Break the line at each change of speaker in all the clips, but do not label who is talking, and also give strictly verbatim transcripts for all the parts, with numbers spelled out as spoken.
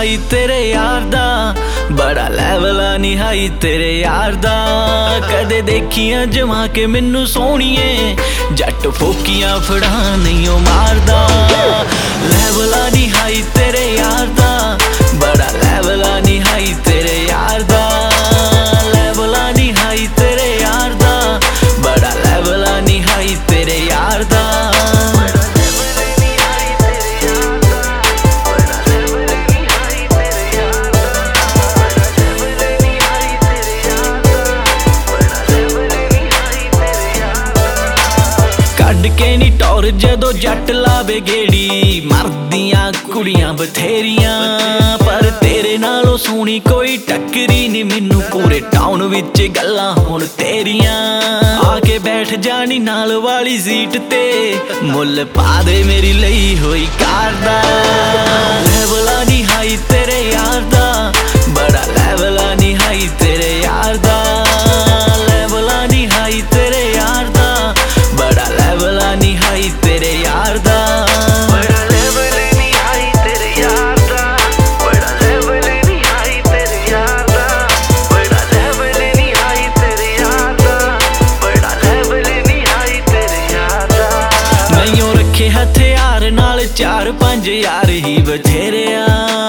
High ਤੇਰੇ ਯਾਰ ਦਾ, ਬੜਾ ਲੈਵਲ ਆ ਨੀ ਹਾਈ ਤੇਰੇ ਯਾਰ ਦਾ। ਕਦੇ ਦੇਖੀਆਂ ਜਮਾ ਕੇ ਮੈਨੂੰ ਸੋਹਣੀਏ, ਜੱਟ ਫੋਕੀਆਂ ਫੜਾ ਨਹੀਂ ਉਹ ਮਾਰਦਾ। ਲੈਵਲ ਆ ਨੀ ਹਾਈ ਤੇਰੇ ਯਾਰ ਦਾ, ਬੜਾ ਲੈਵਲ ਆ ਨੀ ਹਾਈ ਤੇਰੇ ਯਾਰ ਦਾ। ਲੈਵਲ ਆ ਨੀ ਹਾਈ ਤੇਰੇ ਯਾਰ ਦਾ, ਬੜਾ ਲੈਵਲ ਆ ਨੀ ਹਾਈ ਤੇਰੇ ਯਾਰ ਦਾ। ਕੱਢ ਕੇ ਨੀ ਟੌਰ ਜਦੋਂ ਜੱਟ ਲਾਵੇ ਗੇੜੀ, ਮਰਦੀਆਂ ਕੁੜੀਆਂ ਬਥੇਰੀਆਂ, ਪਰ ਤੇਰੇ ਨਾਲੋਂ ਸੋਹਣੀ ਕੋਈ ਟੱਕਰੀ ਨੀ ਮੈਨੂੰ ਪੂਰੇ ਟਾਊਨ ਵਿੱਚ ਗੱਲਾਂ ਹੁਣ ਤੇਰੀਆਂ। ਆ ਕੇ ਬੈਠ ਜਾਣੀ ਨਾਲ ਵਾਲੀ ਸੀਟ ਤੇ, ਮੁੱਲ ਪਾ ਦੇ ਮੇਰੀ ਲਈ ਹੋਈ ਕਾਰ ਦਾ। ਲੈਵਲ ਆ ਨੀ ਹਾਈ ਤੇਰੇ ਯਾਰ ਦਾ, ਬੜਾ ਲੈਵਲ ਆ ਨੀ ਹਾਈ ਤੇਰੇ ਯਾਰ ਦਾ। ਲੈਵਲ ਆ ਨੀ ਹਾਈ ਤੇਰੇ ਯਾਰ ਦਾ, ਬੜਾ ਲੈਵਲ ਆ ਨੀ ਹਾਈ ਤੇਰੇ ਯਾਰ ਦਾ। ਬੜਾ ਲੈਵਲ ਨੀ ਹਾਈ ਤੇਰੇ ਯਾਰ ਦਾ, ਬੜਾ ਲੈਵਲ ਨੀ ਹਾਈ ਤੇਰੇ ਯਾਰ ਦਾ। ਬੜਾ ਲੈਵਲ ਨੀ ਹਾਈ ਤੇਰੇ ਯਾਰ ਦਾ, ਬੜਾ ਲੈਵਲ ਨੀ ਹਾਈ ਤੇਰੇ ਯਾਰ ਦਾ। ਨਹੀਂਓ ਰੱਖੇ ਹਥਿਆਰ ਨਾਲ ਚਾਰ ਪੰਜ ਯਾਰ ਹੀ ਬਥੇਰੇ ਆ,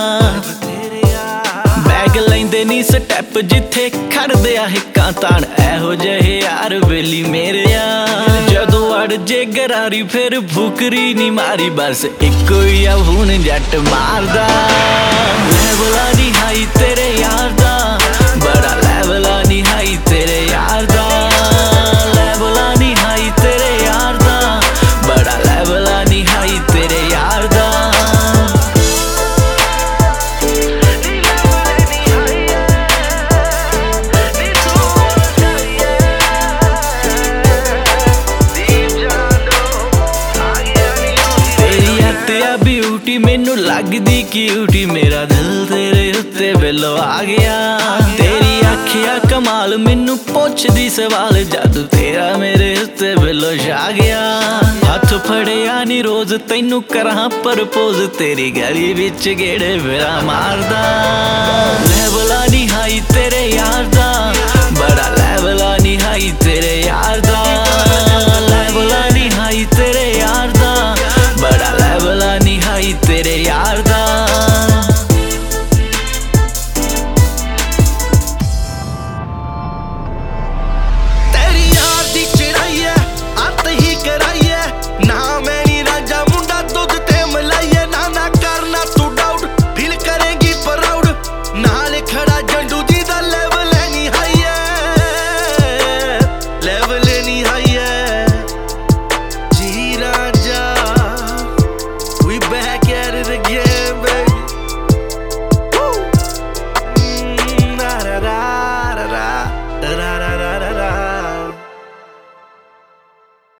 ਬੈਗ ਲੈਂਦੇ ਨੀ ਸਟੈਪ ਜਿੱਥੇ ਖੜਦੇ ਆ ਹਿੱਕਾਂ ਤਾਣ, ਇਹੋ ਜਿਹੇ ਯਾਰ ਵੇਲੀ ਮੇਰੇ ਆ। ਜਦੋਂ ਅੜ ਜੇ ਗਰਾਰੀ ਫਿਰ ਫੁਕਰੀ ਨੀ ਮਾਰੀ, ਬਸ ਇੱਕੋ ਹੀ ਆ ਹੁਣ ਜੱਟ ਮਾਰਦਾ। ਲੈਵਲ ਆ ਨੀ ਹਾਈ ਤੇਰੇ ਯਾਰ ਦਾ, ਬੜਾ ਲੈਵਲ ਆ ਨੀ ਹਾਈ ਤੇਰੇ ਯਾਰ ਦਾ। ਲੈਵਲ ਆ ਨੀ ਹਾਈ ਤੇਰੇ ਯਾਰ ਦਾ, ਬੜਾ ਲੈਵਲ ਆ ਨੀ ਹਾਈ ਤੇਰੇ ਯਾਰ ਦਾ। ਬਿਊਟੀ ਮੈਨੂੰ ਲੱਗਦੀ ਕਿਊਟੀ, ਮੇਰਾ ਦਿਲ ਤੇਰੇ ਉੱਤੇ ਵੇਲੋ ਆ ਗਿਆ। ਤੇਰੀ ਅੱਖੀਆਂ ਕਮਾਲ ਮੈਨੂੰ ਪੁੱਛਦੀ ਸਵਾਲ, ਜਦ ਤੇਰਾ ਮੇਰੇ ਉੱਤੇ ਵੇਲੋ ਛਾ ਗਿਆ। ਹੱਥ ਫੜਿਆ ਨੀ ਰੋਜ਼ ਤੈਨੂੰ ਕਰਾਂ ਪ੍ਰਪੋਜ਼, ਤੇਰੀ ਗਲੀ ਵਿੱਚ ਗੇੜੇ ਫੇਰਾ ਮਾਰਦਾ।